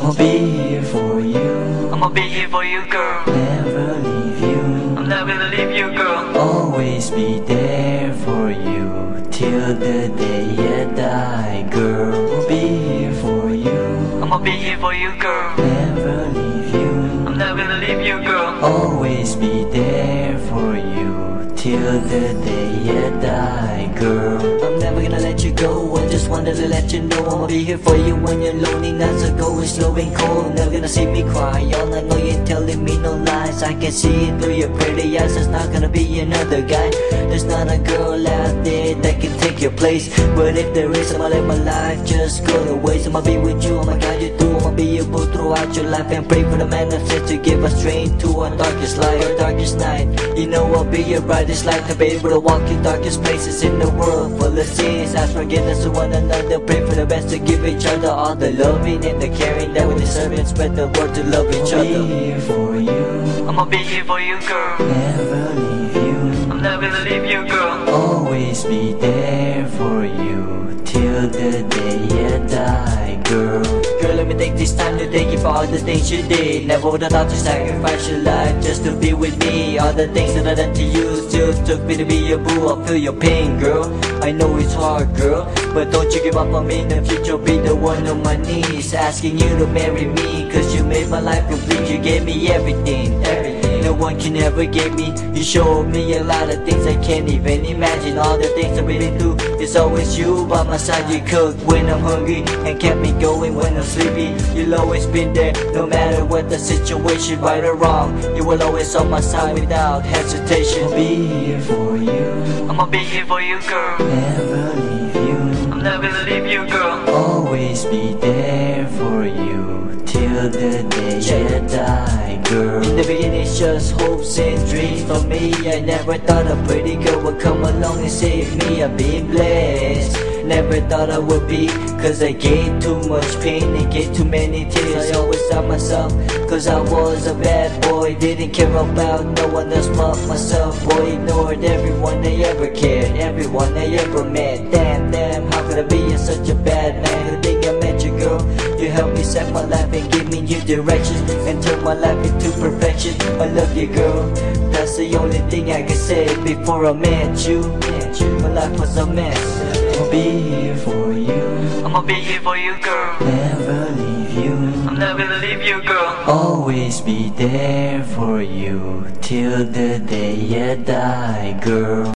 I'll be here for you. I'ma be here for you, girl. Never leave you. I'm never gonna leave you, girl. Always be there for you till the day you die, girl. I'll be here for you. I'ma be here for you, girl. Never leave you. I'm never gonna leave you, girl. Always be there for you till the day you die, girl. I'm never gonna let you go. I just wanted to let you know I'ma be here for you when you're lonely. Nights are going slow and cold. Never gonna see me cry. All I know you're telling me no lies. I can see it through your pretty eyes. There's not gonna be another guy. There's not a girl out there that can take your place. But if there is, I'ma let my life just go to waste. I'ma be with you, I'ma guide you through. I'ma be your boo throughout your life. And pray for the man that's set to give us strength to our darkest light, our darkest night. You know I'll be your brightest light, to be able to walk in darkest places in the world full of sins. Ask forgiveness to one another, pray for the best, to give each other all the loving and the caring that we deserve, and spread the word to love each other. I'll be here for you. I'ma be here for you, girl. Never leave you. I'm never gonna leave you, girl. Always be there for you till the day you die, girl. Girl, let me take this time to thank you for all the things you did. Never would have thought to sacrifice your life just to be with me. All the things that I done to you still took me to be your boo. I feel your pain, girl. I know it's hard, girl, but don't you give up on me. In the future, I'll be the one on my knees asking you to marry me, cause you made my life complete. You gave me everything, everything no one can ever give me. You showed me a lot of things I can't even imagine. All the things I've been through, it's always you by my side. You cook when I'm hungry and kept me going when I'm sleepy. You'll always been there, no matter what the situation, right or wrong. You will always on my side without hesitation. I'll be here for you. I'ma be here for you, girl. Never leave you. I'm never gonna leave you, girl. Always be there for you till the day you die, girl. In the beginning it's just hopes and dreams for me. I never thought a pretty girl would come along and save me. I've been blessed, never thought I would be, cause I gave too much pain and gave too many tears. I always thought myself, cause I was a bad boy, didn't care about no one else but myself. Boy, ignored everyone I ever cared, everyone I ever met. Damn, how could I be such a bad man? The day I met you, girl, you helped me set my life and give me new direction, and turn my life into perfection. I love you, girl, that's the only thing I can say. Before I met you, my life was a mess. I'll be here for you. I'ma be here for you, girl. Never leave you. I'm never gonna leave you, girl. Always be there for you till the day you die, girl.